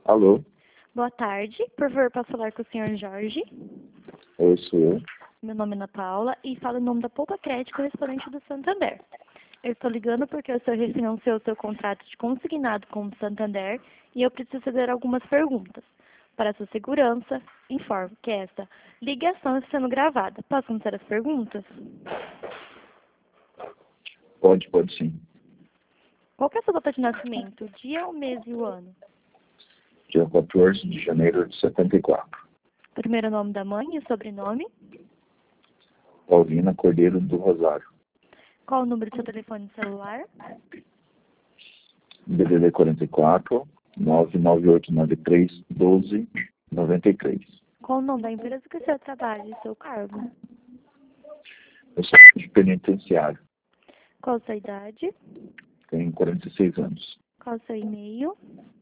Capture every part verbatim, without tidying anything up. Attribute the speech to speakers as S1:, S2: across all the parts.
S1: Alô?
S2: Boa tarde. Por favor, posso falar com o senhor Jorge?
S1: Oi, sou eu.
S2: Meu nome é Ana Paula e falo em nome da Poupa Crédito, correspondente do Santander. Eu estou ligando porque o senhor refinanciou seu contrato de consignado com o Santander e eu preciso fazer algumas perguntas. Para sua segurança, informo que esta ligação está sendo gravada. Posso começar as perguntas?
S1: Pode, pode sim.
S2: Qual que é a sua data de nascimento? O dia, o mês e o ano?
S1: Dia quatorze de janeiro de setenta e quatro.
S2: Primeiro nome da mãe e sobrenome?
S1: Paulina Cordeiro do Rosário.
S2: Qual o número do seu telefone celular?
S1: D D D quarenta e quatro, nove nove oito nove três, doze, noventa e três.
S2: Qual o nome da empresa que o senhor trabalha e seu cargo?
S1: Eu sou de penitenciário.
S2: Qual a sua idade?
S1: Tenho quarenta e seis anos.
S2: Qual o seu e-mail?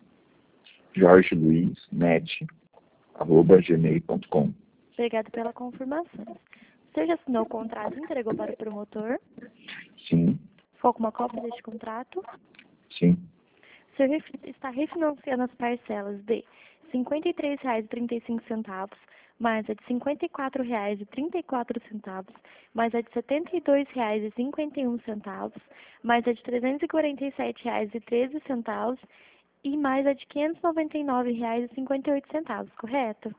S1: Jorge Luiz, net, arroba gmail ponto com.
S2: Obrigada pela confirmação. Você já assinou o contrato e entregou para o promotor?
S1: Sim,
S2: Ficou com uma cópia deste contrato?
S1: sim,
S2: O senhor refi- está refinanciando as parcelas de cinquenta e três reais e trinta e cinco centavos, mais a de cinquenta e quatro reais e trinta e quatro centavos, mais a de setenta e dois reais e cinquenta e um centavos, mais a de trezentos e quarenta e sete reais e treze centavos e mais a de quinhentos e noventa e nove reais e cinquenta e oito centavos, correto?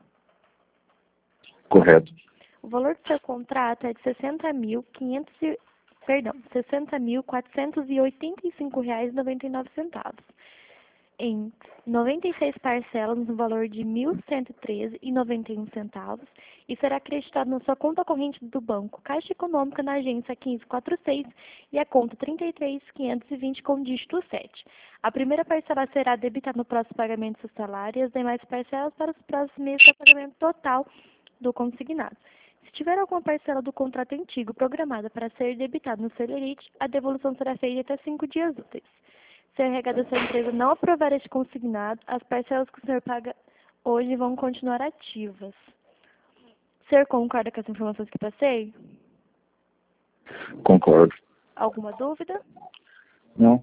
S1: correto.
S2: O valor do seu contrato é de sessenta mil quinhentos e, perdão, sessenta mil quatrocentos e oitenta e cinco reais e noventa e nove centavos. Em noventa e seis parcelas no valor de mil cento e treze reais e noventa e um centavos e será acreditado na sua conta corrente do banco Caixa Econômica na agência quinze quarenta e seis e a conta trinta e três mil quinhentos e vinte com dígito sete. A primeira parcela será debitada no próximo pagamento do seu salário e as demais parcelas para os próximos meses para pagamento total do consignado. Se tiver alguma parcela do contrato antigo programada para ser debitada no Celerite, a devolução será feita até cinco dias úteis. Se a R H da sua empresa não aprovar este consignado, as parcelas que o senhor paga hoje vão continuar ativas. O senhor concorda com as informações que passei?
S1: Concordo.
S2: Alguma dúvida?
S1: Não,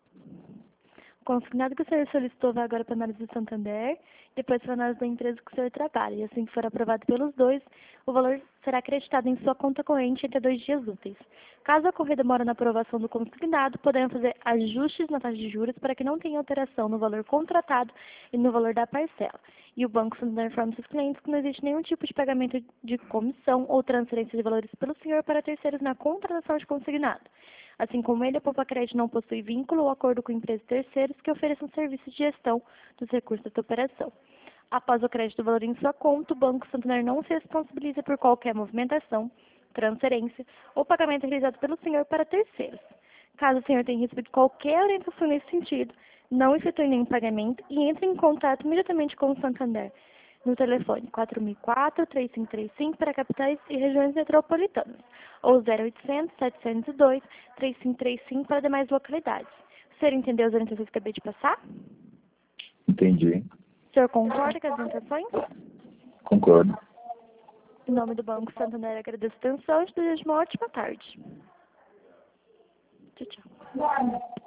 S2: O consignado que o senhor solicitou vai agora para a análise do Santander, depois para a análise da empresa que o senhor trabalha. E assim que for aprovado pelos dois, o valor será acreditado em sua conta corrente até dois dias úteis. Caso ocorrer demora na aprovação do consignado, podemos fazer ajustes na taxa de juros para que não tenha alteração no valor contratado e no valor da parcela. E o Banco Santander informa seus clientes que não existe nenhum tipo de pagamento de comissão ou transferência de valores pelo senhor para terceiros na contratação de consignado. Assim como ele, a Poupa Crédito não possui vínculo ou acordo com empresas terceiros que ofereçam serviços de gestão dos recursos da operação. Após o crédito do valor em sua conta, o Banco Santander não se responsabiliza por qualquer movimentação, transferência ou pagamento realizado pelo senhor para terceiros. Caso o senhor tenha recebido qualquer orientação nesse sentido, não efetue nenhum pagamento e entre em contato imediatamente com o Santander no telefone quatro mil e quatro, três cinco três cinco para capitais e regiões metropolitanas, ou zero oitocentos, setecentos e dois, três cinco três cinco para demais localidades. O senhor entendeu as orientações que eu acabei de passar?
S1: entendi.
S2: O senhor concorda com as orientações?
S1: Concordo.
S2: Em nome do Banco Santander, agradeço a atenção e desejo uma ótima tarde. Tchau, tchau.